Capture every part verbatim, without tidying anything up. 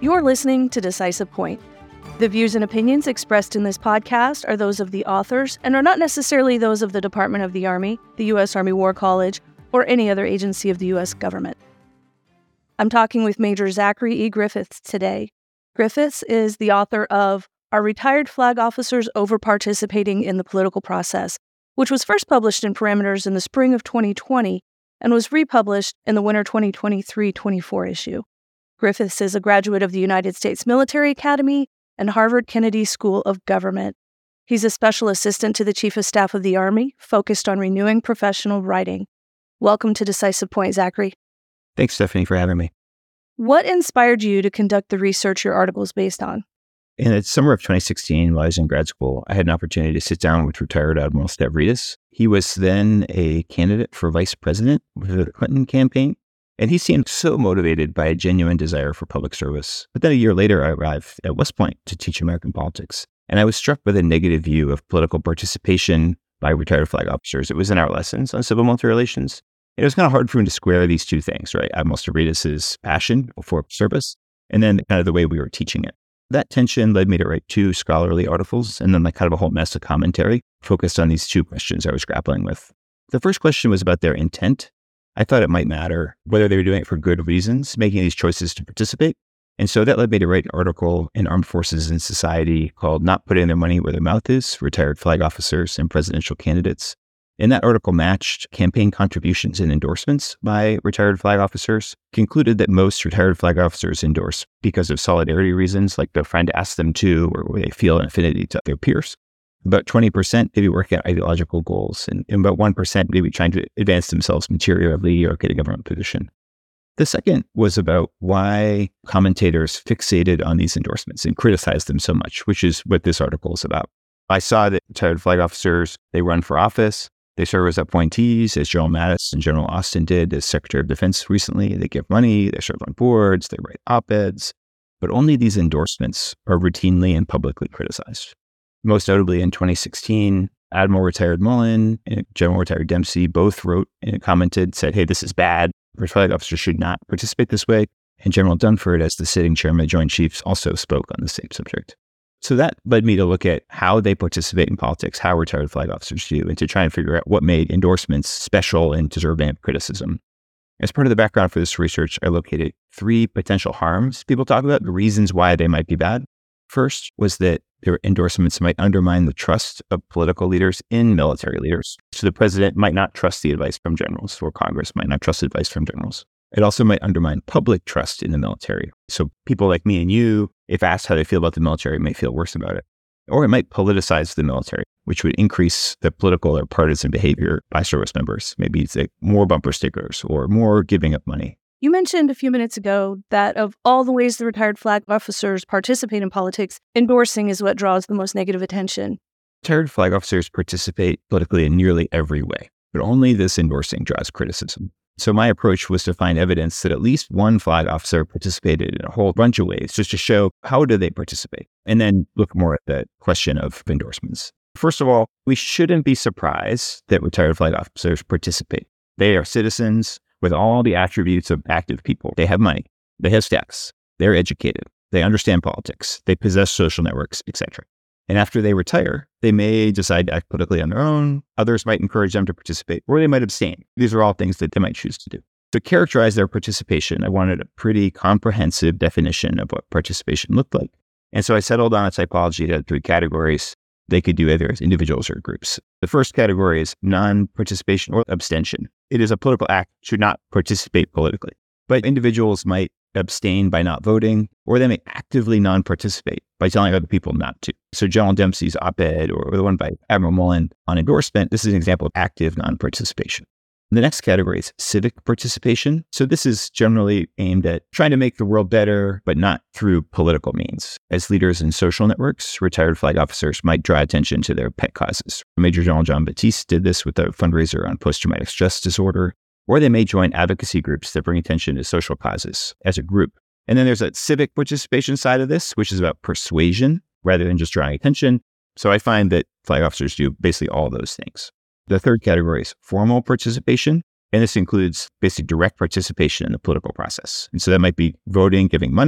You're listening to Decisive Point. The views and opinions expressed in this podcast are those of the authors and are not necessarily those of the Department of the Army, the U S Army War College, or any other agency of the U S government. I'm talking with Major Zachary E. Griffiths today. Griffiths is the author of Are Retired Flag Officers Over-Participating in the Political Process?, which was first published in Parameters in the spring of twenty twenty and was republished in the winter twenty twenty-three twenty-four issue. Griffiths is a graduate of the United States Military Academy and Harvard Kennedy School of Government. He's a special assistant to the Chief of Staff of the Army, focused on renewing professional writing. Welcome to Decisive Point, Zachary. Thanks, Stephanie, for having me. What inspired you to conduct the research your article is based on? In the summer of twenty sixteen, while I was in grad school, I had an opportunity to sit down with retired Admiral Stavridis. He was then a candidate for vice president with the Clinton campaign, and he seemed so motivated by a genuine desire for public service. But then a year later, I arrived at West Point to teach American politics, and I was struck by the negative view of political participation by retired flag officers. It was in our lessons on civil military relations. It was kind of hard for me to square these two things, right? Admiral Stavridis' passion for service, and then kind of the way we were teaching it. That tension led me to write two scholarly articles, and then like kind of a whole mess of commentary focused on these two questions I was grappling with. The first question was about their intent. I thought it might matter whether they were doing it for good reasons, making these choices to participate. And so that led me to write an article in Armed Forces and Society called Not Putting Their Money Where Their Mouth Is, Retired Flag Officers and Presidential Candidates. And that article matched campaign contributions and endorsements by retired flag officers, concluded that most retired flag officers endorse because of solidarity reasons, like their friend asked them to, or they feel an affinity to their peers. About twenty percent maybe working at ideological goals, and, and about one percent maybe trying to advance themselves materially or get a government position. The second was about why commentators fixated on these endorsements and criticized them so much, which is what this article is about. I saw that retired flag officers, they run for office, they serve as appointees, as General Mattis and General Austin did as Secretary of Defense recently. They give money, they serve on boards, they write op-eds, but only these endorsements are routinely and publicly criticized. Most notably in twenty sixteen, Admiral Retired Mullen and General Retired Dempsey both wrote and commented, said, hey, this is bad. Flag officers should not participate this way. And General Dunford, as the sitting chairman of the Joint Chiefs, also spoke on the same subject. So that led me to look at how they participate in politics, how retired flag officers do, and to try and figure out what made endorsements special and deserving of criticism. As part of the background for this research, I located three potential harms people talk about, the reasons why they might be bad. First was that their endorsements might undermine the trust of political leaders in military leaders. So the president might not trust the advice from generals, or Congress might not trust advice from generals. It also might undermine public trust in the military. So people like me and you, if asked how they feel about the military, may feel worse about it. Or it might politicize the military, which would increase the political or partisan behavior by service members. Maybe it's like more bumper stickers or more giving up money. You mentioned a few minutes ago that of all the ways the retired flag officers participate in politics, endorsing is what draws the most negative attention. Retired flag officers participate politically in nearly every way, but only this endorsing draws criticism. So my approach was to find evidence that at least one flag officer participated in a whole bunch of ways, just to show how do they participate, and then look more at the question of endorsements. First of all, we shouldn't be surprised that retired flag officers participate. They are citizens with all the attributes of active people. They have money, they have status, they're educated, they understand politics, they possess social networks, et cetera. And after they retire, they may decide to act politically on their own. Others might encourage them to participate, or they might abstain. These are all things that they might choose to do. To characterize their participation, I wanted a pretty comprehensive definition of what participation looked like. And so I settled on a typology that had three categories. They could do either as individuals or groups. The first category is non-participation or abstention. It is a political act to not participate politically. But individuals might abstain by not voting, or they may actively non-participate by telling other people not to. So General Dempsey's op-ed, or the one by Admiral Mullen on endorsement, this is an example of active non-participation. The next category is civic participation. So this is generally aimed at trying to make the world better, but not through political means. As leaders in social networks, retired flag officers might draw attention to their pet causes. Major General John Batiste did this with a fundraiser on post-traumatic stress disorder, or they may join advocacy groups that bring attention to social causes as a group. And then there's a civic participation side of this, which is about persuasion rather than just drawing attention. So I find that flag officers do basically all those things. The third category is formal participation, and this includes basically direct participation in the political process. And so that might be voting, giving money,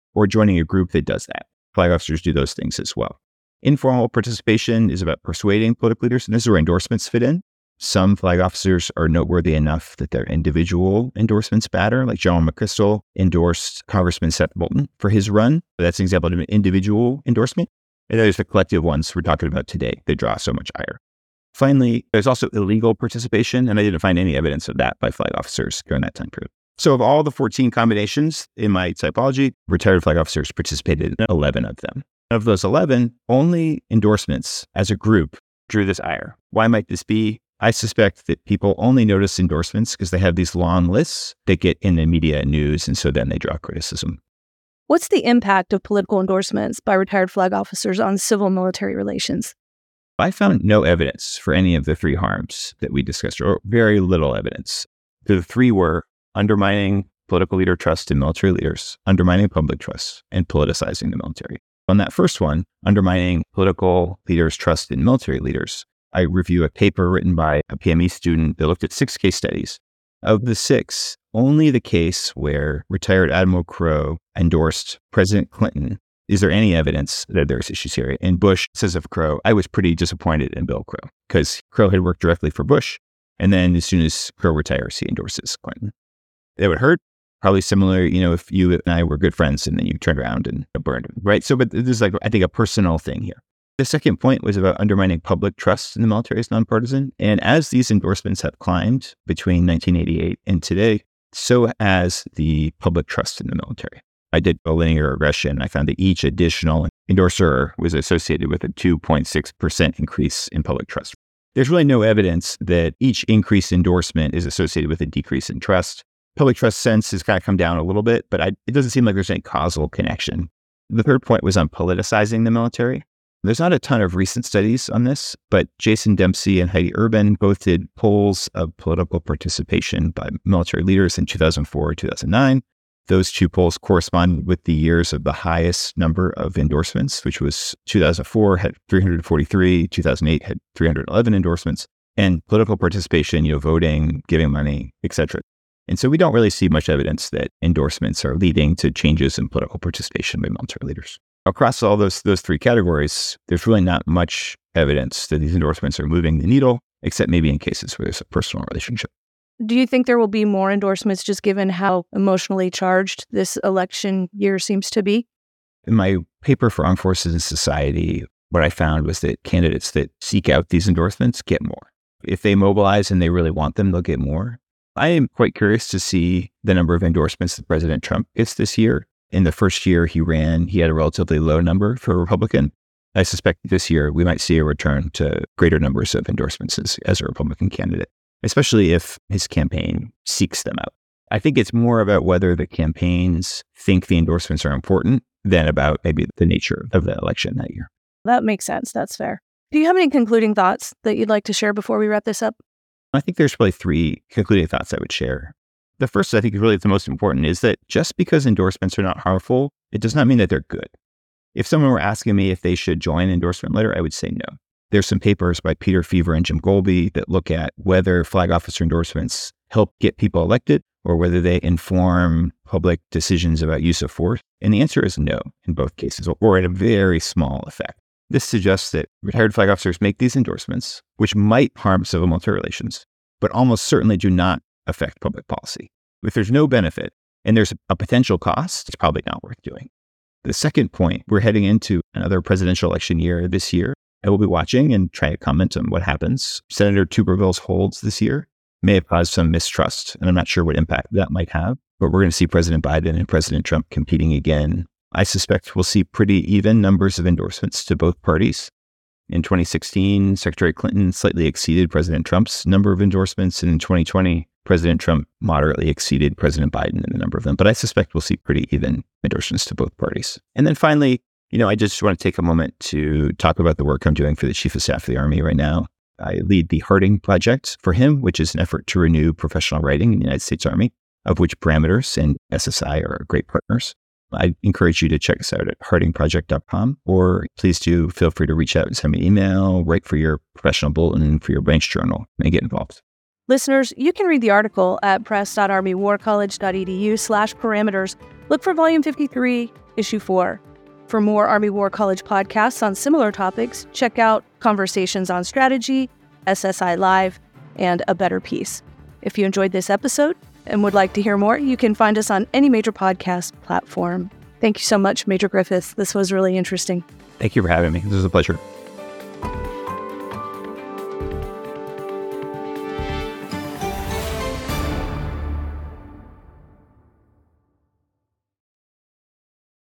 or joining a group that does that. Flag officers do those things as well. Informal participation is about persuading political leaders, and this is where endorsements fit in. Some flag officers are noteworthy enough that their individual endorsements matter, like General McChrystal endorsed Congressman Seth Moulton for his run. That's an example of an individual endorsement. And there's the collective ones we're talking about today that draw so much ire. Finally, there's also illegal participation, and I didn't find any evidence of that by flag officers during that time period. So of all the fourteen combinations in my typology, retired flag officers participated in eleven of them. Of those eleven, only endorsements as a group drew this ire. Why might this be? I suspect that people only notice endorsements because they have these long lists that get in the media and news, and so then they draw criticism. What's the impact of political endorsements by retired flag officers on civil-military relations? I found no evidence for any of the three harms that we discussed, or very little evidence. The three were undermining political leader trust in military leaders, undermining public trust, and politicizing the military. On that first one, undermining political leaders' trust in military leaders, I review a paper written by a P M E student that looked at six case studies. Of the six, only the case where retired Admiral Crowe endorsed President Clinton is there any evidence that there's issues here. And Bush says of Crowe, I was pretty disappointed in Bill Crowe because Crowe had worked directly for Bush. And then as soon as Crowe retires, he endorses Clinton. It would hurt. Probably similar, you know, if you and I were good friends and then you turned around and burned him, right? So, but this is like, I think, a personal thing here. The second point was about undermining public trust in the military as nonpartisan. And as these endorsements have climbed between nineteen eighty-eight and today, so has the public trust in the military. I did a linear regression. I found that each additional endorser was associated with a two point six percent increase in public trust. There's really no evidence that each increased endorsement is associated with a decrease in trust. Public trust sense has kind of come down a little bit, but I, it doesn't seem like there's any causal connection. The third point was on politicizing the military. There's not a ton of recent studies on this, but Jason Dempsey and Heidi Urban both did polls of political participation by military leaders in two thousand four and two thousand nine. Those two polls correspond with the years of the highest number of endorsements, which was two thousand four had three hundred forty-three, two thousand eight had three hundred eleven endorsements, and political participation, you know, voting, giving money, et cetera. And so we don't really see much evidence that endorsements are leading to changes in political participation by military leaders. Across all those those three categories, there's really not much evidence that these endorsements are moving the needle, except maybe in cases where there's a personal relationship. Do you think there will be more endorsements just given how emotionally charged this election year seems to be? In my paper for Armed Forces and Society, what I found was that candidates that seek out these endorsements get more. If they mobilize and they really want them, they'll get more. I am quite curious to see the number of endorsements that President Trump gets this year. In the first year he ran, he had a relatively low number for a Republican. I suspect this year we might see a return to greater numbers of endorsements as, as a Republican candidate, especially if his campaign seeks them out. I think it's more about whether the campaigns think the endorsements are important than about maybe the nature of the election that year. That makes sense. That's fair. Do you have any concluding thoughts that you'd like to share before we wrap this up? I think there's probably three concluding thoughts I would share. The first, I think, is really the most important, is that just because endorsements are not harmful, it does not mean that they're good. If someone were asking me if they should join an endorsement letter, I would say no. There's some papers by Peter Feaver and Jim Golby that look at whether flag officer endorsements help get people elected or whether they inform public decisions about use of force. And the answer is no in both cases, or at a very small effect. This suggests that retired flag officers make these endorsements, which might harm civil military relations, but almost certainly do not affect public policy. If there's no benefit and there's a potential cost, it's probably not worth doing. The second point, we're heading into another presidential election year this year. I will be watching and try to comment on what happens. Senator Tuberville's holds this year may have caused some mistrust, and I'm not sure what impact that might have, but we're going to see President Biden and President Trump competing again. I suspect we'll see pretty even numbers of endorsements to both parties. In twenty sixteen, Secretary Clinton slightly exceeded President Trump's number of endorsements, and in twenty twenty, President Trump moderately exceeded President Biden in the number of them. But I suspect we'll see pretty even endorsements to both parties. And then finally, you know, I just want to take a moment to talk about the work I'm doing for the Chief of Staff of the Army right now. I lead the Harding Project for him, which is an effort to renew professional writing in the United States Army, of which Parameters and S S I are great partners. I encourage you to check us out at harding project dot com, or please do feel free to reach out and send me an email, write for your professional bulletin, for your branch journal, and get involved. Listeners, you can read the article at press dot army war college dot e d u slash parameters. Look for volume fifty-three, issue four. For more Army War College podcasts on similar topics, check out Conversations on Strategy, S S I Live, and A Better Peace. If you enjoyed this episode and would like to hear more, you can find us on any major podcast platform. Thank you so much, Major Griffiths. This was really interesting. Thank you for having me. This was a pleasure.